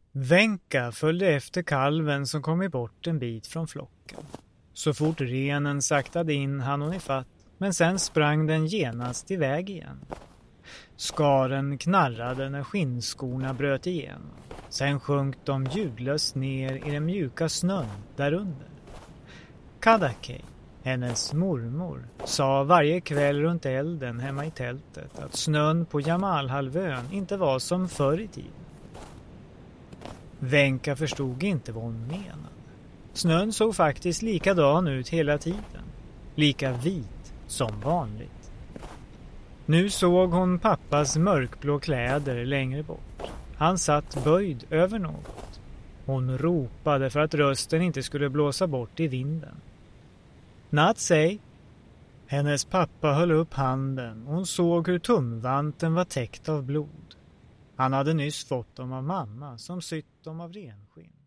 Venka följde efter kalven som kommit bort en bit från flocken. Så fort renen saktade in hann hon ifatt, men sen sprang den genast iväg igen. Skaren knarrade när skinnskorna bröt igenom. Sen sjönk de ljudlöst ner i den mjuka snön därunder. Kadakej, hennes mormor, sa varje kväll runt elden hemma i tältet att snön på Jamalhalvön inte var som förr i tiden. Venka förstod inte vad hon menade. Snön såg faktiskt likadan ut hela tiden. Lika vit som vanligt. Nu såg hon pappas mörkblå kläder längre bort. Han satt böjd över något. Hon ropade för att rösten inte skulle blåsa bort i vinden. Natsej! Hennes pappa höll upp handen och hon såg hur tumvanten var täckt av blod. Han hade nyss fått dem av mamma som sytt dem av renskinn.